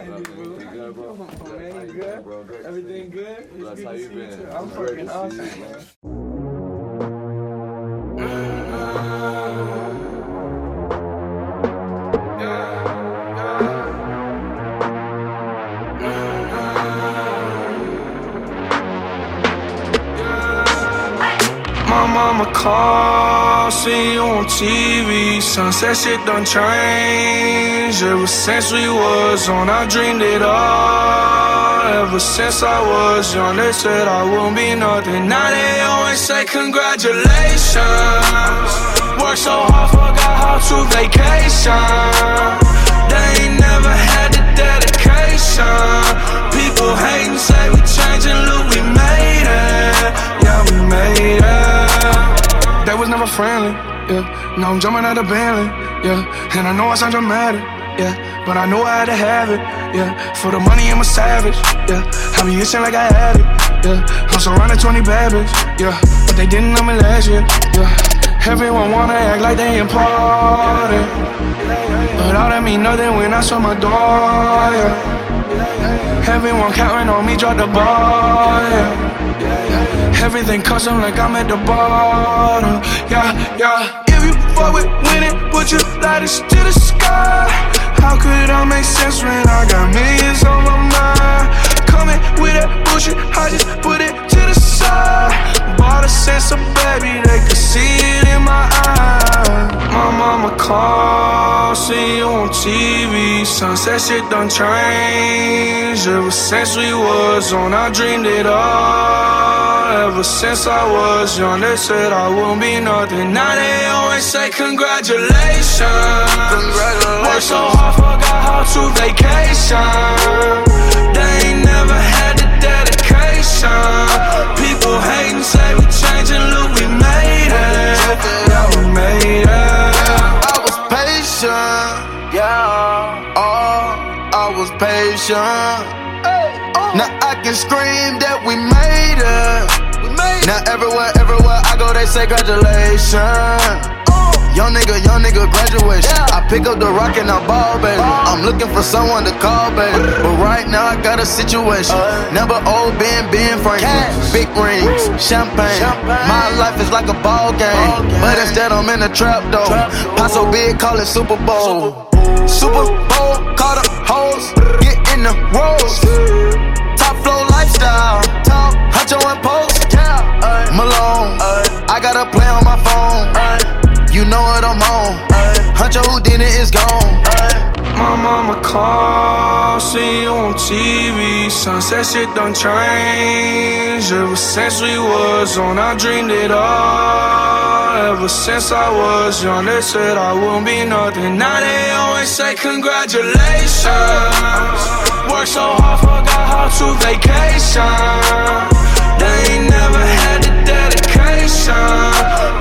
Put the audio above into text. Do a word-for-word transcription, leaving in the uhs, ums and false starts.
Everything good, bro? Oh, man, you good? Bro, great. Everything good? It's That's good how to you see been. too. I'm It's great fucking to awesome, see you, man. My mama call, see you on T V. Sunset shit done changed. Ever since we was on, I dreamed it all. Ever since I was young, they said I wouldn't be nothing. Now they always say congratulations. Worked so hard, forgot how to vacation. They ain't never had the dedication. People hating, say we changing, look, we made it. Yeah, we made it. They was never friendly, yeah. Now I'm jumping out of Bentley, yeah. And I know I sound dramatic, yeah. But I know I had to have it, yeah. For the money, I'm a savage, yeah. I be itching like I had it, yeah. I'm surrounded twenty bad bitches, yeah. But they didn't know me last year, yeah. Everyone wanna act like they important, but all that mean nothing when I saw my door, yeah. Everyone counting on me, drop the ball, yeah. Everything custom like I'm at the bottom, yeah, yeah. If you fuck with winning, put your lighters to the sky. How could I make sense when I got millions on my mind? Coming with that bullshit, I just put it to the side. Bought a sense of baby, they could see it in my eyes. My mama call, see you on T V. Sunset shit done changed. Ever since we was on, I dreamed it all. Ever since I was young, they said I wouldn't be nothing. Now they always say congratulations. Congratulations. Worked so hard, forgot how to vacation. They ain't never had the dedication. People hating, say we changing, look, we made it. Yeah, we made it. I was patient, yeah. Oh, I was patient. Now I can scream that we made it. Now everywhere, everywhere I go, they say congratulations. Young nigga, young nigga, graduation. I pick up the rock and I ball, baby. I'm looking for someone to call, baby. But right now I got a situation. Never old Ben, Ben Franklin. Big rings, champagne. My life is like a ball game, but instead I'm in a trap though. Pot so big, call it Super Bowl. Super Bowl, call the hoes, get in the rolls. Top flow lifestyle, top Huncho and Post, Malone. I got a play on my phone. You know what I'm on. Huncho Houdini is gone. My mama call, see you on T V. Sunset shit done changed. Ever since we was on, I dreamed it all. Ever since I was young, they said I wouldn't be nothing. Now they always say congratulations. Worked so hard, forgot how to vacation. They ain't never had the dedication.